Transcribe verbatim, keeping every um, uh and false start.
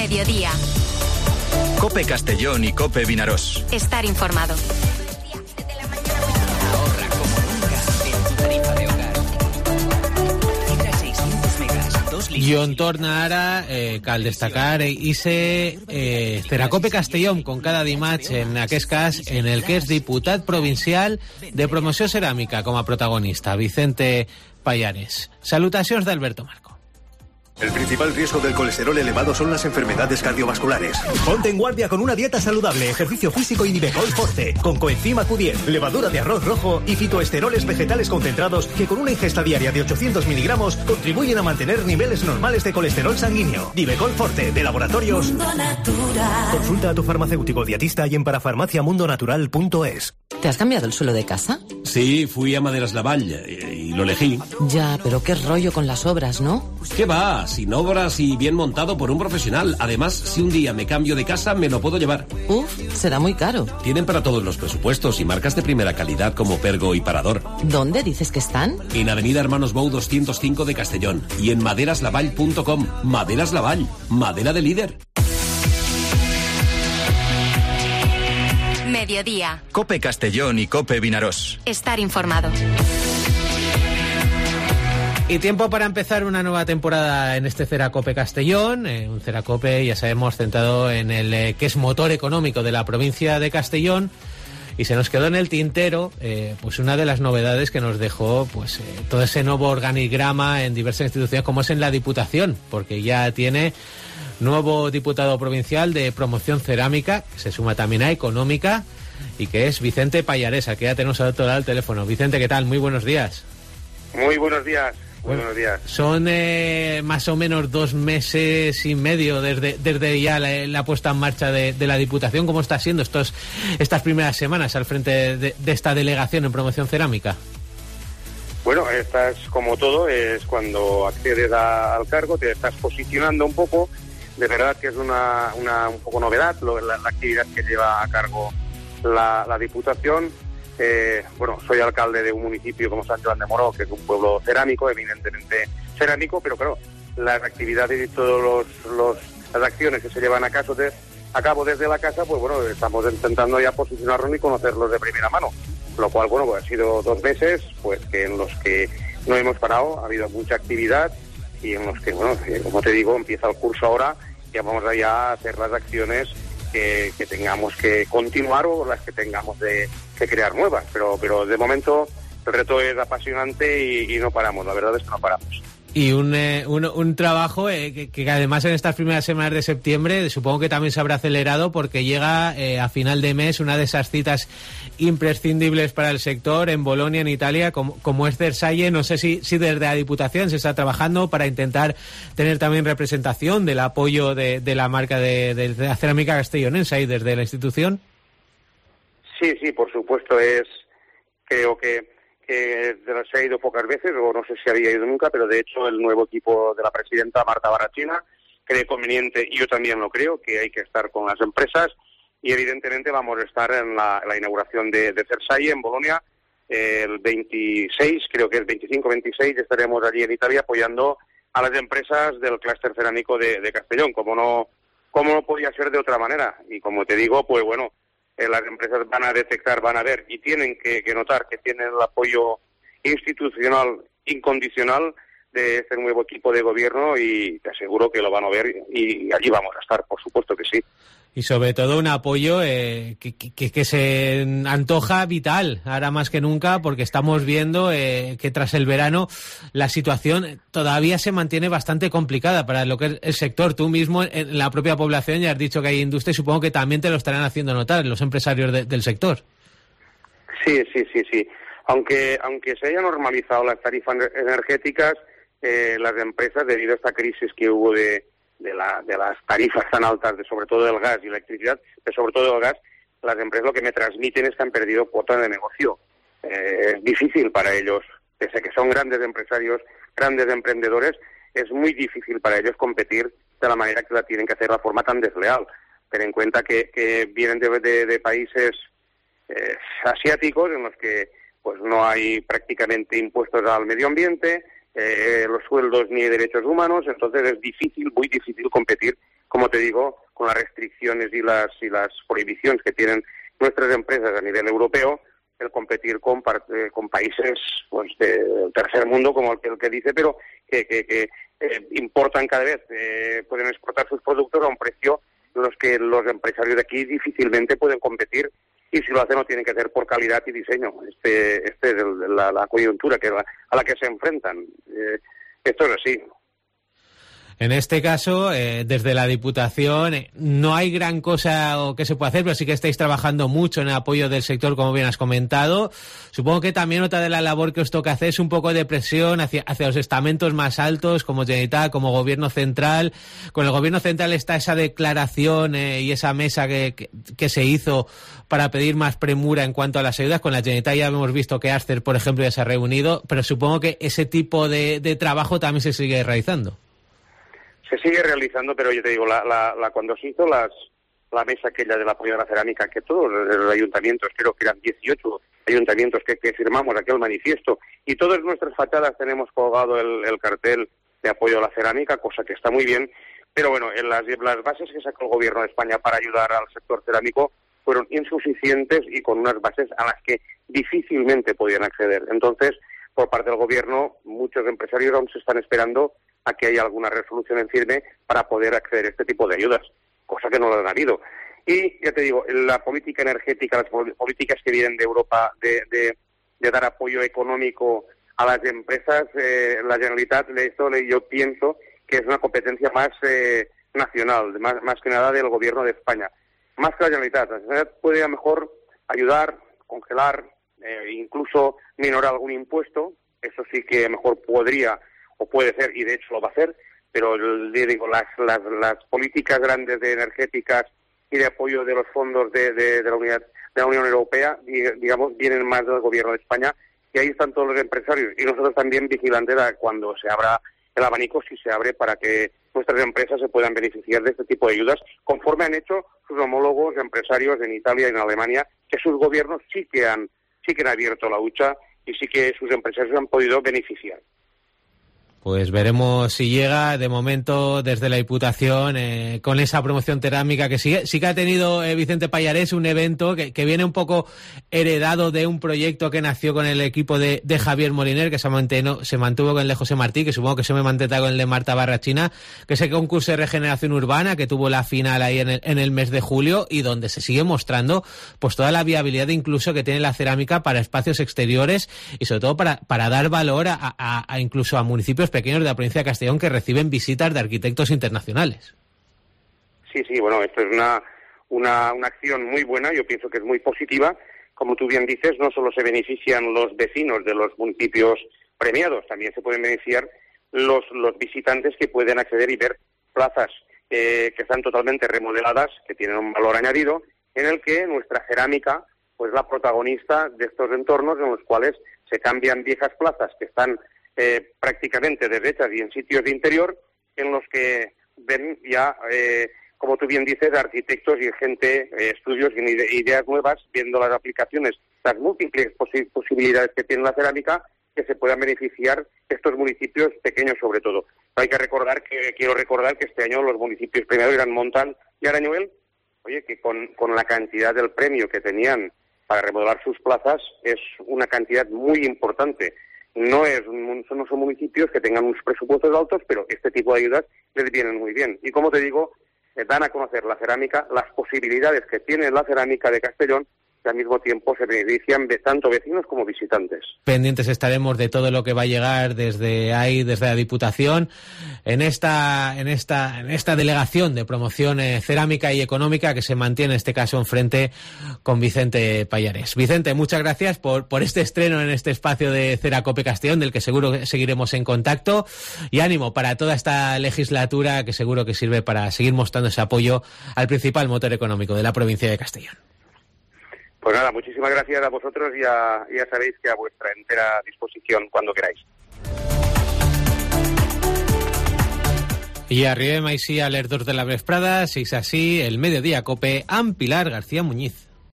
Mediodía. COPE Castellón y COPE Vinarós. Estar informado. Ahorra como nunca en tu tarifa de hogar. Fibra seiscientos megas, dos litros. John torna ara, eh, cal destacar, i se eh, serà COPE Castellón con cada dimarts, en aquest cas, en el que és diputat provincial de promoció ceràmica com a protagonista, Vicente Payares. Salutacions d'Alberto Marco. El principal riesgo del colesterol elevado son las enfermedades cardiovasculares. Ponte en guardia con una dieta saludable, ejercicio físico y Divecol Forte, con coenzima Q diez, levadura de arroz rojo y fitoesteroles vegetales concentrados que con una ingesta diaria de ochocientos miligramos contribuyen a mantener niveles normales de colesterol sanguíneo. Divecol Forte, de Laboratorios Mundo Natural. Consulta a tu farmacéutico dietista y en parafarmaciamundonatural punto es. ¿Te has cambiado el suelo de casa? Sí, fui a Maderas Lavall y, y lo elegí. Ya, pero qué rollo con las obras, ¿no? ¿Qué va? Sin obras y bien montado por un profesional. Además, si un día me cambio de casa, me lo puedo llevar. Uf, será muy caro. Tienen para todos los presupuestos y marcas de primera calidad como Pergo y Parador. ¿Dónde dices que están? En Avenida Hermanos Bou doscientos cinco de Castellón y en maderaslavall punto com. Maderas Lavall, madera de líder. Mediodía. COPE Castellón y COPE Vinarós. Estar informado. Y tiempo para empezar una nueva temporada en este CERACOPE Castellón, eh, un CERACOPE, ya sabemos, centrado en el eh, que es motor económico de la provincia de Castellón, y se nos quedó en el tintero eh, pues una de las novedades que nos dejó pues eh, todo ese nuevo organigrama en diversas instituciones, como es en la Diputación, porque ya tiene nuevo diputado provincial de promoción cerámica, que se suma también a económica, y que es Vicente Payares, que ya tenemos al al teléfono. Vicente, ¿qué tal? Muy buenos días. Muy buenos días. Muy Bueno, buenos días. Son eh, más o menos dos meses y medio desde, desde ya la, la puesta en marcha de, de la Diputación. ¿Cómo está siendo estos, estas primeras semanas al frente de, de esta delegación en promoción cerámica? Bueno, estás como todo, es cuando accedes a, al cargo, te estás posicionando un poco. De verdad que es una, una un poco novedad lo, la, la actividad que lleva a cargo la, la Diputación. Eh, bueno, soy alcalde de un municipio como San Joan de Moró, que es un pueblo cerámico, evidentemente cerámico, pero claro, las actividades y todas los, los, las acciones que se llevan a, caso de, a cabo desde la casa, pues bueno, estamos intentando ya posicionarnos y conocerlos de primera mano, lo cual, bueno, pues ha sido dos meses pues que en los que no hemos parado, ha habido mucha actividad y en los que, bueno, como te digo, empieza el curso ahora, ya vamos allá a hacer las acciones Que, que tengamos que continuar o las que tengamos de, que crear nuevas, pero pero de momento el reto es apasionante y, y no paramos, la verdad es que no paramos. Y un, eh, un, un trabajo eh, que, que además en estas primeras semanas de septiembre supongo que también se habrá acelerado, porque llega eh, a final de mes una de esas citas imprescindibles para el sector en Bolonia, en Italia, como, como es Versalles. No sé si, si desde la Diputación se está trabajando para intentar tener también representación del apoyo de, de la marca de, de la cerámica castellonense ahí desde la institución. Sí, sí, por supuesto, es creo que que se ha ido pocas veces, o no sé si había ido nunca, pero de hecho el nuevo equipo de la presidenta Marta Barachina cree conveniente, y yo también lo creo, que hay que estar con las empresas, y evidentemente vamos a estar en la, la inauguración de, de Versalles, en Bolonia, eh, el veintiséis, creo que es veinticinco veintiséis, estaremos allí en Italia apoyando a las empresas del clúster cerámico de, de Castellón, como no, como no podía ser de otra manera, y como te digo, pues bueno, Eh, las empresas van a detectar, van a ver y tienen que, que notar que tienen el apoyo institucional incondicional de este nuevo equipo de gobierno, y te aseguro que lo van a ver y allí vamos a estar, por supuesto que sí. Y sobre todo un apoyo eh, que, que, que se antoja vital, ahora más que nunca, porque estamos viendo eh, que tras el verano la situación todavía se mantiene bastante complicada para lo que es el sector. Tú mismo en la propia población ya has dicho que hay industria, y supongo que también te lo estarán haciendo notar los empresarios de, del sector. Sí, sí, sí, sí. Aunque, aunque se hayan normalizado las tarifas energéticas, eh, las empresas, debido a esta crisis que hubo de De, la, de las tarifas tan altas, de sobre todo del gas y electricidad, pero sobre todo del gas, las empresas lo que me transmiten es que han perdido cuota de negocio. Eh, es difícil para ellos, pese a que son grandes empresarios, grandes emprendedores, es muy difícil para ellos competir de la manera que la tienen que hacer, de la forma tan desleal. Ten en cuenta que, que vienen de, de, de países eh, asiáticos en los que pues no hay prácticamente impuestos al medio ambiente, Eh, los sueldos ni derechos humanos, entonces es difícil, muy difícil competir como te digo, con las restricciones y las y las prohibiciones que tienen nuestras empresas a nivel europeo, el competir con, eh, con países pues del tercer mundo, como el que, el que dice, pero que, que, que eh, importan cada vez, eh, pueden exportar sus productos a un precio en los que los empresarios de aquí difícilmente pueden competir, y si lo hacen lo tienen que hacer por calidad y diseño. Este, este es el, la, la coyuntura que la, a la que se enfrentan. Eh, esto es así. En este caso, eh, desde la Diputación, eh, no hay gran cosa que se pueda hacer, pero sí que estáis trabajando mucho en el apoyo del sector, como bien has comentado. Supongo que también otra de la labor que os toca hacer es un poco de presión hacia, hacia los estamentos más altos, como Generalitat, como Gobierno Central. Con el Gobierno Central está esa declaración eh, y esa mesa que, que, que se hizo para pedir más premura en cuanto a las ayudas. Con la Generalitat ya hemos visto que Acer, por ejemplo, ya se ha reunido, pero supongo que ese tipo de, de trabajo también se sigue realizando. Se sigue realizando, pero yo te digo, la, la, la cuando se hizo las, la mesa aquella del apoyo a la cerámica, que todos los ayuntamientos, creo que eran dieciocho ayuntamientos que, que firmamos aquel manifiesto, y todas nuestras fachadas tenemos colgado el, el cartel de apoyo a la cerámica, cosa que está muy bien, pero bueno, en las, las bases que sacó el Gobierno de España para ayudar al sector cerámico fueron insuficientes y con unas bases a las que difícilmente podían acceder. Entonces, por parte del Gobierno, muchos empresarios aún se están esperando a que haya alguna resolución en firme para poder acceder a este tipo de ayudas, cosa que no lo han habido. Y, ya te digo, la política energética, las políticas que vienen de Europa de, de, de dar apoyo económico a las empresas, eh, la Generalitat, esto yo pienso que es una competencia más eh, nacional, más, más que nada del Gobierno de España. Más que la Generalitat. La Generalitat puede a lo mejor ayudar, congelar, eh, incluso minorar algún impuesto, eso sí que mejor podría o puede ser, y de hecho lo va a hacer, pero digo, las, las, las políticas grandes de energéticas y de apoyo de los fondos de, de, de la unidad de la Unión Europea, digamos, vienen más del Gobierno de España, y ahí están todos los empresarios, y nosotros también vigilantes a cuando se abra el abanico, si se abre, para que nuestras empresas se puedan beneficiar de este tipo de ayudas, conforme han hecho sus homólogos empresarios en Italia y en Alemania, que sus gobiernos sí que han, sí que han abierto la hucha y sí que sus empresarios han podido beneficiar. Pues veremos si llega. De momento, desde la Diputación, eh, con esa promoción cerámica que sigue. Sí que ha tenido eh, Vicente Pallarés un evento que, que viene un poco heredado de un proyecto que nació con el equipo de, de Javier Moliner, que se mantuvo, se mantuvo con el de José Martí, que supongo que se me mantendrá con el de Marta Barrachina, que es el concurso de regeneración urbana que tuvo la final ahí en el, en el mes de julio, y donde se sigue mostrando pues toda la viabilidad incluso que tiene la cerámica para espacios exteriores, y sobre todo para, para dar valor a, a, a incluso a municipios pequeños de la provincia de Castellón que reciben visitas de arquitectos internacionales. Sí, sí, bueno, esto es una, una, una acción muy buena, yo pienso que es muy positiva. Como tú bien dices, no solo se benefician los vecinos de los municipios premiados, también se pueden beneficiar los, los visitantes que pueden acceder y ver plazas eh, que están totalmente remodeladas, que tienen un valor añadido, en el que nuestra cerámica pues la protagonista de estos entornos en los cuales se cambian viejas plazas que están eh, prácticamente deshechas y en sitios de interior, en los que ven ya, eh, como tú bien dices, arquitectos y gente, eh, estudios y ideas nuevas, viendo las aplicaciones, las múltiples posi- posibilidades que tiene la cerámica, que se puedan beneficiar estos municipios pequeños sobre todo. Pero hay que recordar que, quiero recordar que este año los municipios premiados eran Montal y Arañuel, oye, que con, con la cantidad del premio que tenían para remodelar sus plazas es una cantidad muy importante. No es no son municipios que tengan unos presupuestos altos, pero este tipo de ayudas les vienen muy bien. Y como te digo, eh, dan a conocer la cerámica, las posibilidades que tiene la cerámica de Castellón, que al mismo tiempo se benefician de tanto vecinos como visitantes. Pendientes estaremos de todo lo que va a llegar desde ahí, desde la Diputación, en esta, en esta, en esta delegación de promoción eh, cerámica y económica que se mantiene en este caso enfrente con Vicente Pallarés. Vicente, muchas gracias por, por este estreno en este espacio de Ceracope Castellón, del que seguro seguiremos en contacto, y ánimo para toda esta legislatura, que seguro que sirve para seguir mostrando ese apoyo al principal motor económico de la provincia de Castellón. Pues nada, muchísimas gracias a vosotros y a, ya sabéis que a vuestra entera disposición cuando queráis. I arribem així a les dos de la vesprada, si és així, el Mediodía Cope, amb Pilar García Muñiz.